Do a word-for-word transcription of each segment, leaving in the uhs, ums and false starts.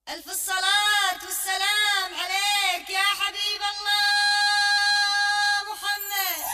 ألف الصلاة والسلام عليك يا حبيب الله محمد.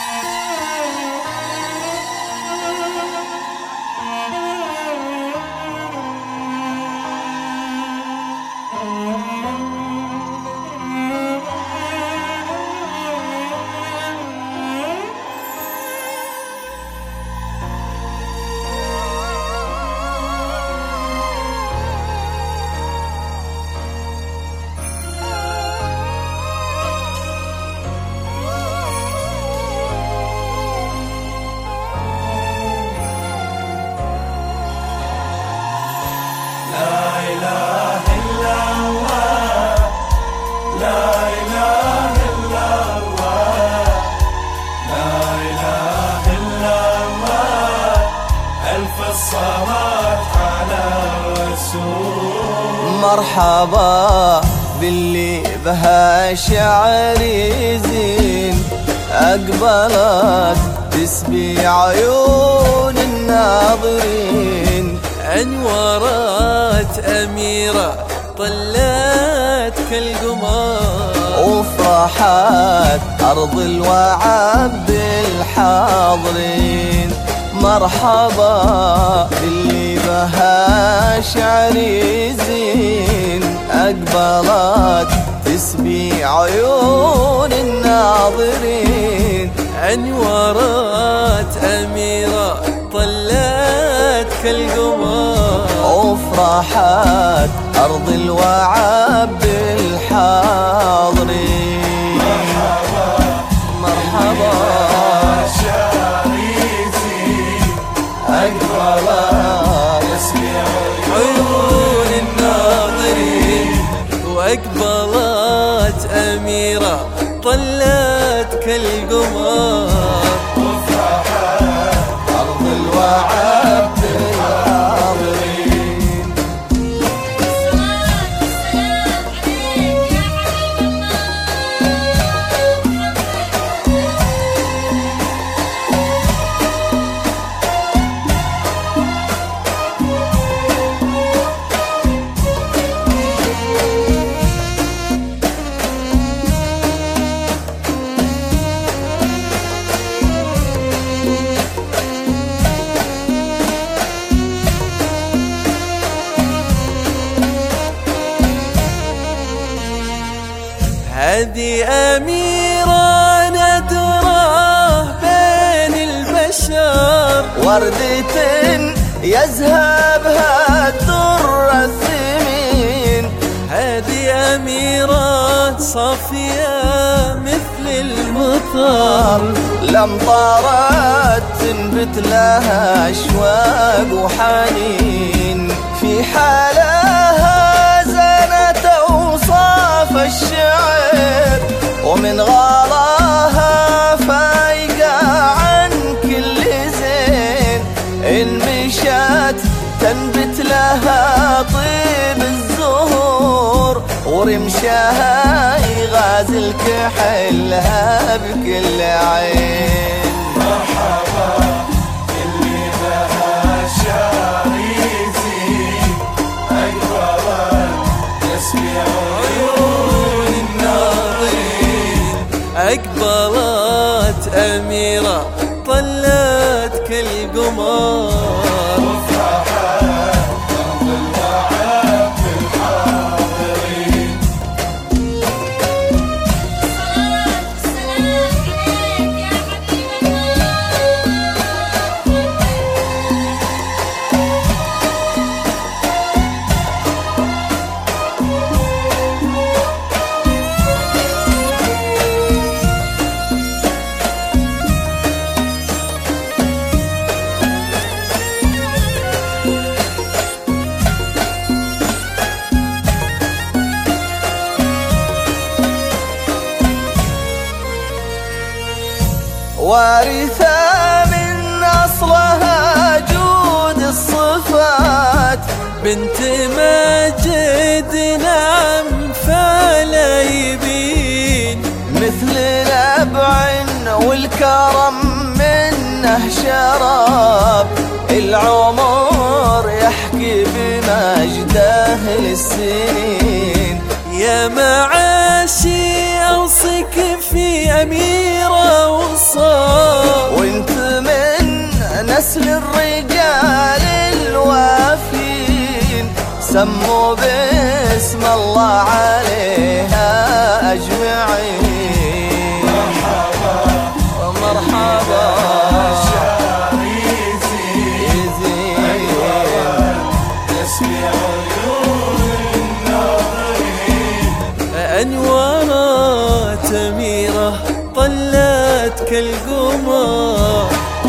الصلاة على الرسول. مرحبا باللي بها شعر يزين، أقبلت تسبي عيون الناظرين. أنورت أميرة طلت كالقمر، وفرحت أرض الوعد بالحاضرين. مرحبا باللي بها شعر يزين، أقبلت تسبي عيون الناظرين. أنورت أميرة طلت كالقمر، وفرحت أرض الوعد بالحاضرين. مرحبا مرحبا عيون الناظرين، وأقبلت أميرة طلت كالقمر، وفرحت أرض الوعد بالحاضرين. الصلاة والسلام عليك يا حبيب الله هذه أميرة ندرة بين البشر، وردة يزهبها الدر الثمين. هذه أميرة صافية مثل المطر، لم طارت تنبت لها أشواق وحنين. في حالها زنت أوصاف الشعر، ومن غلاها فايقة عن كل زين. إن مشت تنبت لها طيب الزهور، ورمشها يغازل كحلها بكل عين. مرحبا اللي بها شعر يزين، أقبلت تسبي عيون الناظرين. أقبلت أميرة طلت كالقمر، وارثة من أصلها جود الصفات. بنت ماجد نعم فلا يبين، مثل نبع والكرم منه شراب. العمر يحكي بمجده السنين. يا معاشي أوصيك في أميرة وصال، وانت من نسل الرجال الوافين، سموا باسم الله عليها أجمعين. مرحبا مرحبا شاري زين تسمع عيون الناظرين. أنوارات أميرة طلت كالقمر،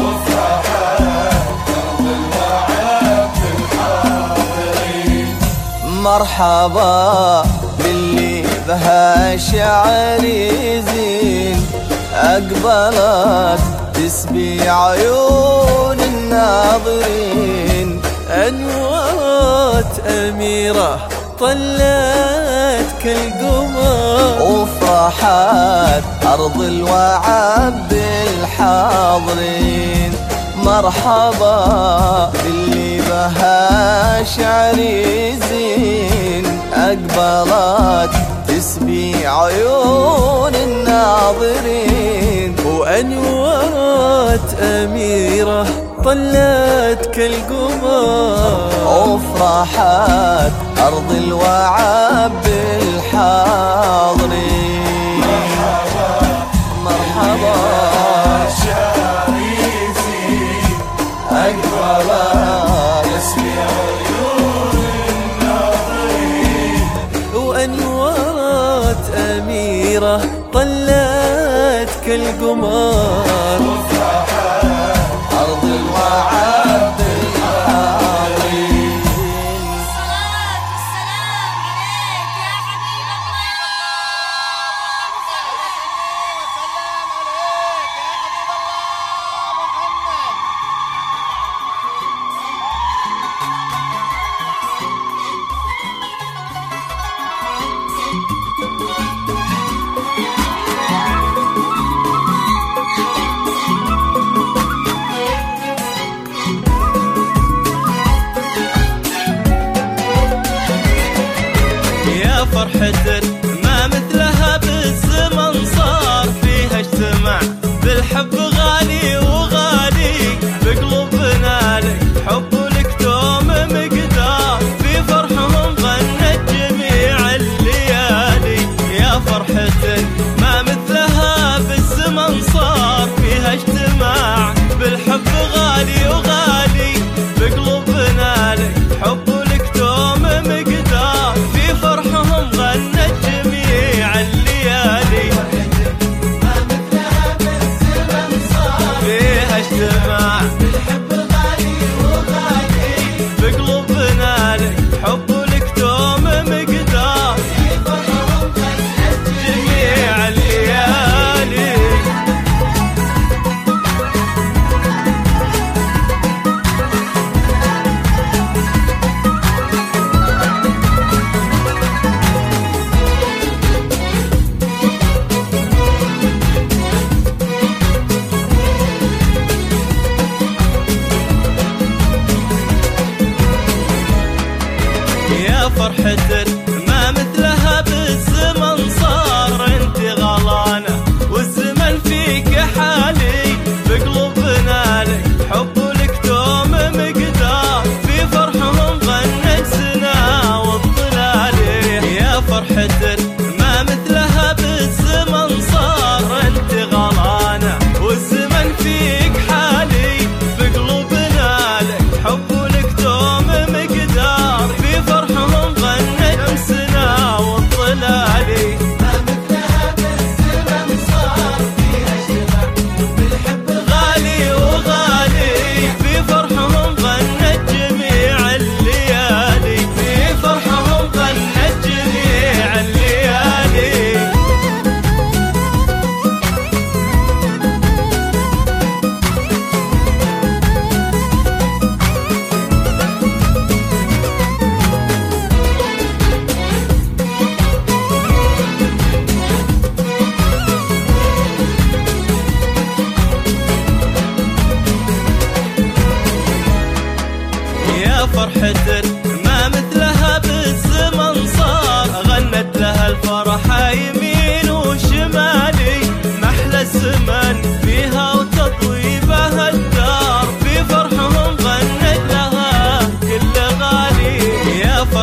مرحبا باللي بها شعر يزين، أقبلت تسبي عيون الناظرين. أنوارات أميرة طلت كالقمر، وفرحت أرض الوعد بالحاضرين. مرحبا باللي بها شعر يزين، أقبلت تسبي عيون الناظرين. وأنوارات أميرة طلت كالقمر، وفرحت أرض الوعد بالحاضرين. مرحبا مرحبا شاري زين أقبلت تسمع عيون الناظرين. وأنوارات أميرة طلت كالقمر، أرض الوعد بالحاضرين. الصلاة والسلام عليك يا حبيب الله. والسلام عليك يا حبيب الله محمد. يا فرحة ما مثلها بالزمن صار، فيها اجتمع بالحب غالي وغالي، بقلوبنا لك حب ولك دوم مقدار، في فرحهم غنت جميع الليالي. يا فرحة ما مثلها بالزمن صار، فيها اجتماع بالحب غالي وغالي، بقلوبنا لك حب ولك دوم مقدار، في فرحهم غنت جميع الليالي. فيها اجتماع بالحب غالي وغالي، بقلوبنا لك حب ولك دوم مقدار، في فرحهم غنت جميع الليالي. يا فرحة ما مثلها بالزمن صار، انت غلانة والزمن فيك حالي، بقلوبنا لك حب ولك دوم مقدار، في فرحهم غنت سنا والظلالي. يا فرحة ما مثلها بالزمن صار، انت غلانة والزمن فيك حالي، بقلوبنا لك حب ولك دوم مقدار، في فرحهم غنت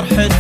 فرحة